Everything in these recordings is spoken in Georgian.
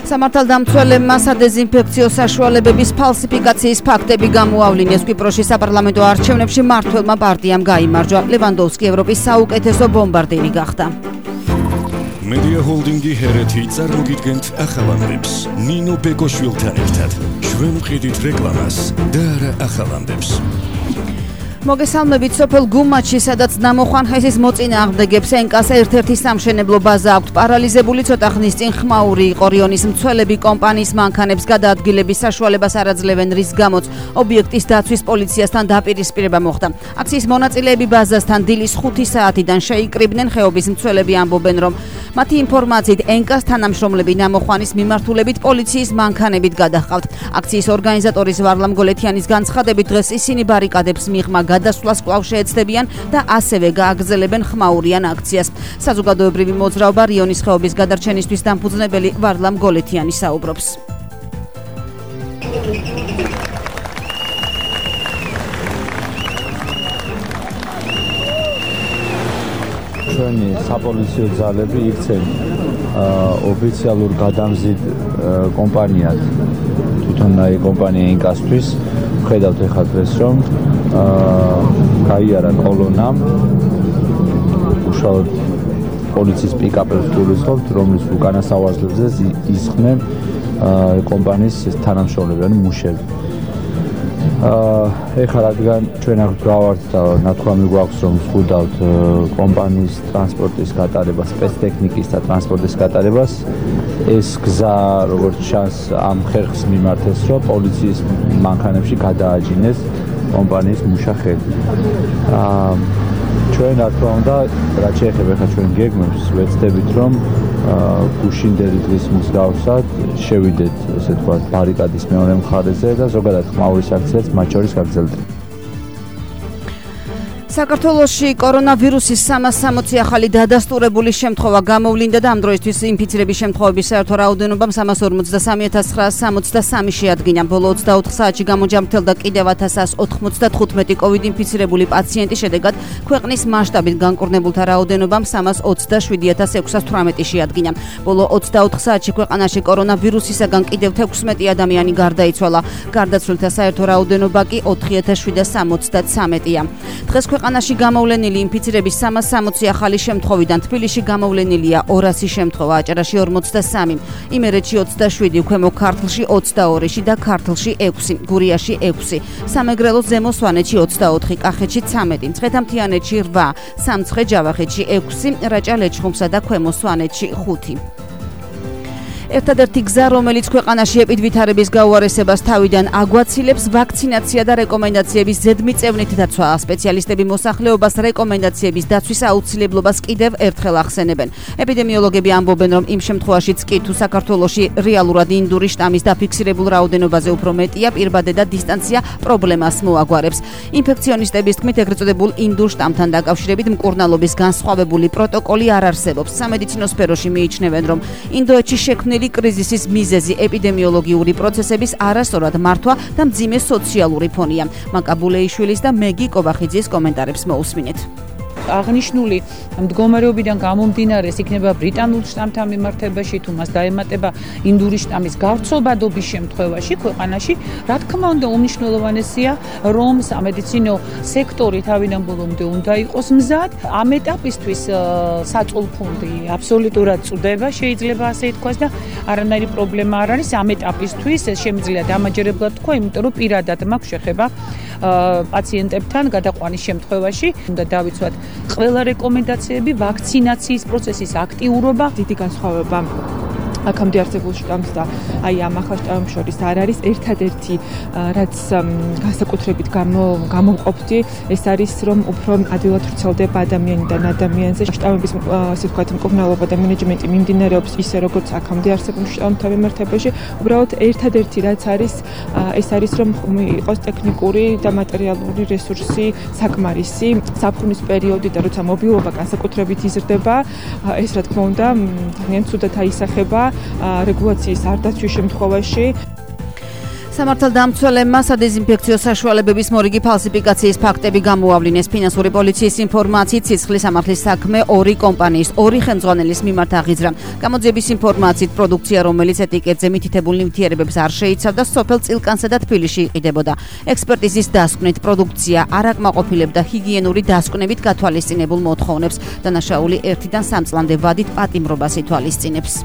სამართალდამცველებმა სადეზინფექციო საშუალებების ფალსიფიკაციის ფაქტები გამოავლინეს. კვიპროსის საპარლამენტო არჩევნებში მმართველმა პარტიამ გაიმარჯვა. ლევანდოვსკი ევროპის საუკეთესო ბომბარდირი გახდა. Media Holdingi ჰერეთი წარმოგიდგენთ ახალამდებს. ნინო ბეკოშვილთან ერთად. ჩვენ ვყიდით რეკლამას და არა ახალამდებს. მოგესალმებით სოფელ გუმაჩში, სადაც ნამოხანხესის მოწინააღმდეგებს ენკას ერთ-ერთი სამშენებლო ბაზა აქვთ. პარალიზებული ცოტა ხნის წინ ხმაური იყო. რიონის მცველები კომპანიის მანქანებს გადაადგილების საშუალებას არ აძლევენ, რის გამოც ობიექტის დაცვის პოლიციასთან დაპირისპირება მოხდა. აქციის მონაწილეები ბაზასთან დილის 5 საათიდან შეიკრიბნენ. ხეობის მცველები ამბობენ, რომ მათი ინფორმაციით ენკას თანამშრომლები ნამოხვანის მიმართულებით პოლიციის მანქანებით გადაჰყავთ. აქციის ორგანიზატორის ვარლამ გოლეთიანის განცხადებით, დღეს ისინი ბარიკადებს მიღმა გადასვლას კვლავ შეეცდებიან და ასევე გააგრძელებენ ხმაურიან აქციას. საზოგადოებრივი მოძრაობა რიონის ხეობის გადარჩენისთვის დამფუძნებელი ვარლამ გოლეთიანი საუბრობს. ჩვენი საპოლიციო ძალები იქცენ ოფიციალურ გადამზიდ კომპანიად თვითონ აი კომპანია ინკასთვის. ხედავთ ეხლა დღეს რომ გაიარა კოლონამ უშუალოდ პოლიციის პიკაპებს გულისხმობთ, რომლის უკანა სავარძლებზე ისხნენ კომპანიის თანამშრომლები, ანუ მუშები. ეხლა რადგან ჩვენ აქ გავართ და ნათქვამი გვაქვს რომ ვსყუდავთ კომპანიის ტრანსპორტის გატარებას, სპეცტექნიკის და ტრანსპორტის გატარებას, ეს გზა როგორც ჩანს ამ ხერხს მიმართეს, რომ პოლიციის მანქანებში გადააჯინეს კომპანიის მუშახელი. ჩვენ რა თქმა უნდა, რაც შეეხება ახლა ჩვენ გეგმებს, ვეცდებით რომ გუშინდელი დღის მსგავსად შევიდეთ, ესე ვთქვათ, ბარიკადის მეორე მხარეზე და ზოგადად ხმაურის აქციაც მათ შორის გაგრძელდება. საქართველოში კორონავირუსის 360 ახალი დადასტურებული შემთხვევა გამოვლინდა და ამ დროისთვის ინფიცირების შემთხვევების საერთო რაოდენობამ 343,963 შეადგინა. ბოლო 24 საათში გამოჯამრთელდა კიდევ 1195 კოვიდ ინფიცირებული პაციენტი, შედეგად ქვეყნის მასშტაბით განკურნებულთა რაოდენობამ 327,618 შეადგინა. ბოლო 24 საათში ქვეყანაში კორონავირუსისაგან კიდევ 16 ადამიანი გარდაიცვალა. გარდაცვლილთა საერთო რაოდენობა კი 4,073-ია. დღეს ქვეყანაში გამოვლენილი ინფიცირების 360 ახალი შემთხვევიდან თბილისში გამოვლენილია 200 შემთხვევა, აჭარაში 43, იმერეთში 27, ქვემო ქართლში 22 და ქართლში 6, გურიაში 6, სამეგრელოს ზემო სვანეთში 24, კახეთში 13, მცხეთა-მთიანეთში 8, სამცხე-ჯავახეთში 6, რაჭა-ლეჩხუმსა და ქვემო სვანეთში 5. ერთადერთი გზა, რომელიც ქვეყანაში ეპიდვითარების გაუარესებას თავიდან აგვაცილებს, ვაქცინაცია და რეკომენდაციების ზედმიწევნით დაცვა. სპეციალისტები მოსახლეობას რეკომენდაციების დაცვის აუცილებლობას კიდევ ერთხელ ახსენებენ. ეპიდემიოლოგები ამბობენ, რომ იმ შემთხვევაშიც კი თუ საქართველოში რეალურად ინდური შტამის დაფიქსირებულ რაოდენობაზე უფრო მეტია, პირბადე და დისტანცია პრობლემას მოაგვარებს. ინფექციონისტების თქმით, ეგრეთ წოდებულ ინდურ შტამთან დაკავშირებით მკურნალობის განსხვავებული პროტოკოლი არ არსებობს. სამედიცინო სფეროში მიიჩნევენ, რომ ინდოეთში შექმნილი კრიზისის მიზეზი ეპიდემიოლოგიური პროცესების არასწორად მართვა და მძიმე სოციალური ფონია. მაკა ბულეიშვილის და მეგი კობახიძის კომენტარებს მოусმინეთ. აღნიშნული მდგომარეობიდან გამომდინარე, იქნება ბრიტანულ შტამთან მიმართებაში თუ მას დაემატება ინდური შტამის გავრცობადობის შემთხვევაში ქვეყანაში, რა თქმა უნდა, უმნიშვნელოვანესია, რომ სამედიცინო სექტორი თავიდან ბოლომდე უნდა იყოს მზად. ამ ეტაპისთვის საწოლფუნდი აბსოლუტურად წვდება, შეიძლება ასე ითქვას და არანაირი პრობლემა არ არის. ამ ეტაპისთვის ეს შემიძლია დამაჯერებლად თქვა, იმიტომ რომ პირადად მაქვს შეხება პაციენტებთან გადაყვანის შემთხვევაში. უნდა დავიცვათ ყველა რეკომენდაციები, ვაქცინაციის პროცესის აქტიურობა, დიდი განსხვავება აქამდე არსებულ შტამს და აი ამ ახალ შტამს შორის არ არის. ერთადერთი რაც განსაკუთრებით გამოვყოფდი, ეს არის რომ უფრო ადვილად ვრცელდება ადამიანიდან ადამიანზე. შტამების ასე ვთქვათ მკურნალობა და მენეჯმენტი მიმდინარეობს ისე როგორც აქამდე არსებულ შტამთან მიმართებაში. უბრალოდ ერთადერთი რაც არის, ეს არის რომ იყოს ტექნიკური და მატერიალური რესურსი საკმარისი. საფრთხის პერიოდი და როცა მობილობა განსაკუთრებით იზრდება, ეს რა თქმა უნდა ძალიან ცუდად აისახება რეგულაციის არდაცვის შემთხვევაში. სამართალდამცველებმა სადეზინფექციო საშუალებების მორიგი ფალსიფიკაციის ფაქტები გამოავლინეს. ფინანსური პოლიციის ინფორმაციით ცეცხლის სამართლის საქმე 2 კომპანიის 2 ხელმძღვანელის მიმართ აღიძრა. გამოძიების ინფორმაციით პროდუქცია, რომელიც ეტიკეტზე მითითებულ ნივთიერებებს არ შეიცავდა, სოფელ წილკანსა და თბილისში იყიდებოდა. ექსპერტიზის დასკვნით პროდუქცია არ აკმაყოფილებდა ჰიგიენური დასკვნებით გათვალისწინებულ მოთხოვნებს. დანაშაული 1-დან 3 წლამდე ვადით პატიმრობას ითვალისწინებს.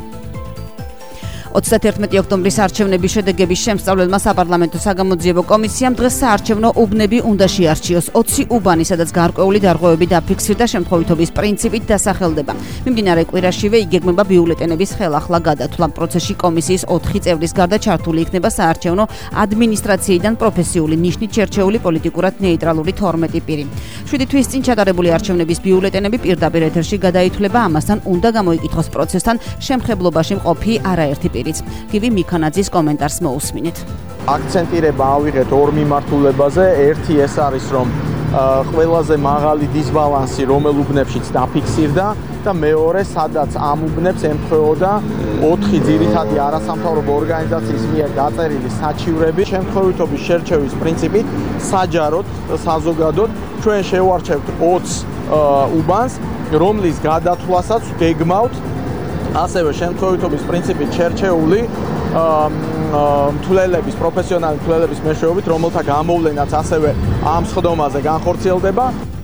31 ოქტომბრის არჩევნების შედეგების შემსწავლელმა საპარლამენტო საგამოძიებო კომისიამ დღეს საარჩევნო უბნები უნდა შეარჩიოს. 20 უბანი, სადაც გარკვეული დარღვევები დაფიქსირდა, შემთხვევითობის პრინციპით დასახელდება. მიმდინარე კვირაშივე იგეგმება ბიულეტენების ხელახლა გადათვლა. პროცესში კომისიის 4 წევრის გარდა ჩართული იქნება საარჩევნო ადმინისტრაციიდან პროფესიული ნიშნით შერჩეული პოლიტიკურად ნეიტრალური 12 პირი. 7 თვის წინ ჩატარებული არჩევნების ბიულეტენები პირდაპირ ეთერში გადაითვლება, ამასთან უნდა გამოიკითხოს პროცესთან შემხებლობაში მყოფი არაერთი პირი. გივი მიქანაძის კომენტარს მოусმინეთ. აქცენტირება ავიღეთ 2 მიმართულებაზე. ერთი ეს არის, რომ ყველაზე მაღალი დისბალანსი რომელ უბნებშიც დაფიქსირდა და მეორე, სადაც ამ უბნებს ემთხვეოდა 4 ძირითადი არასამთავრობო ორგანიზაციის მიერ დაწერილი საჩივრები. შემთხვევითობის შერჩევის პრინციპით საჯაროდ, საზოგადოდ ჩვენ შევარჩევთ 20 უბანს, რომლის გადათვლასაც გეგმავთ ასევე შემთხვევითობის პრინციპით შერჩეული მთვლელების, პროფესიონალი მთვლელების მეშვეობით, რომელთა გამოვლენაც ასევე ამ სხდომაზე განხორციელდება.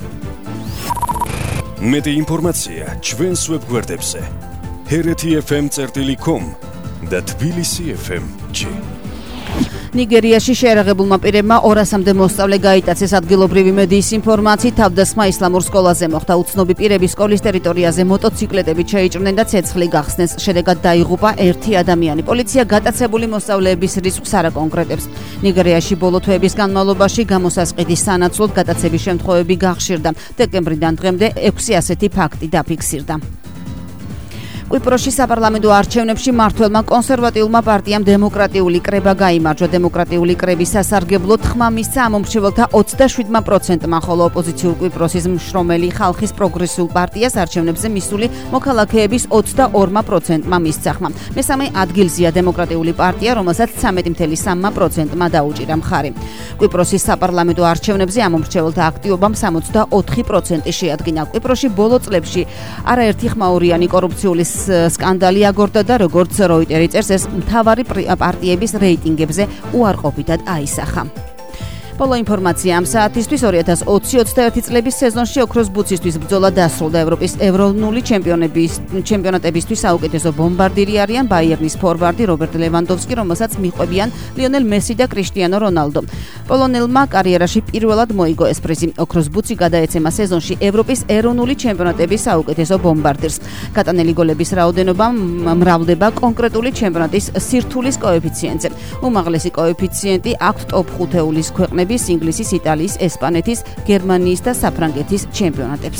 მეტი ინფორმაცია ჩვენს ვებგვერდებზე hereti.fm.com და tbilisi.fm.g. ნიგერიაში შეერაღებულმა პირებმა 200-მდე მოსწავლე გაიტაცეს. ადგილობრივი მედიის ინფორმაციით, თავდასხმა ისლამურ სკოლაზე მოხდა. უცნობი პირები სკოლის ტერიტორიაზე მოტოციკლეტებით შეიჭრნენ და ცეცხლი გახსნეს. შედეგად დაიღუპა 1 ადამიანი. პოლიცია გატაცებული მოსწავლეების რისკს არ აკონკრეტებს. ნიგერიაში ბოლო თვეების განმავლობაში გამოსასყიდის სანაცვლოდ გატაცების შემთხვევები გახშირდა. დეკემბრიდან დღემდე 6 ასეთი ფაქტი დაფიქსირდა. კვიპროსში საპარლამენტო არჩევნებში მმართველმა კონსერვატიულმა პარტიამ დემოკრატიული კრება გაიმარჯვა. დემოკრატიული კრების სასარგებლოდ ხმა მისცა ამომრჩეველთა 27%-მა, ხოლო ოპოზიციურ კვიპროსის მშრომელი ხალხის პროგრესულ პარტიას არჩევნებზე მისული მოქალაქეების 22%-მა მისცა ხმა. მესამე ადგილზეა დემოკრატიული პარტია, რომელსაც 13.3%-მა დაუჭირა მხარი. კვიპროსის საპარლამენტო არჩევნებზე ამომრჩეველთა აქტივობამ 64% შეადგინა. კვიპროსში ბოლო წლებში არაერთი ხმაურიანი კორუფციული სკანდალი აგორდა და როგორც როიტერი წერს, ეს მთავარი პარტიების რეიტინგებზე უარყოფითად აისახა. ბოლო ინფორმაცია ამ საათისთვის. 2020-21 წლების სეზონში ოქროს ბუცისთვის ბრძოლა დასრულდა. ევროპის ეროვნული ჩემპიონატებისთვის საუკეთესო ბომბარდირი არიან ბაიერნის ფორვარდი რობერტ ლევანდოვსკი, რომელსაც მიყვებიან ლიონელ მესი და კრიშტიანო რონალდო. პოლონელმა კარიერაში პირველად მოიგო ეს პრიზი. ოქროს ბუცი გადაეცემა სეზონში ევროპის ეროვნული ჩემპიონატების საუკეთესო ბომბარდირს. გატანელი გოლების რაოდენობა მრავლდება კონკრეტული ჩემპიონატის სირთულის კოეფიციენტზე. უმაღლესი კოეფიციენტი აქვთ ტოპ 5-ეულის ქვეყნების, ინგლისის, იტალიის, ესპანეთის, გერმანიის და საფრანგეთის ჩემპიონატებს.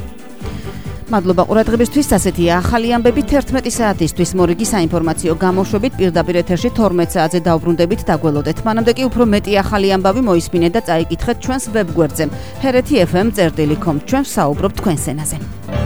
მადლობა ყურადღებისთვის. ასეთია ახალი ამბები 11 საათისთვის. მორიგი საინფორმაციო გამოშვებით პირდაპირ ეთერში 12 საათზე დავბრუნდებით. დაგველოდეთ. მანამდე კი უფრო მეტი ახალი ამბავი მოისმინეთ და წაიკითხეთ ჩვენს ვებგვერდზე hereti.fm.com. ჩვენ ვსაუბრობთ თქვენს ენაზე.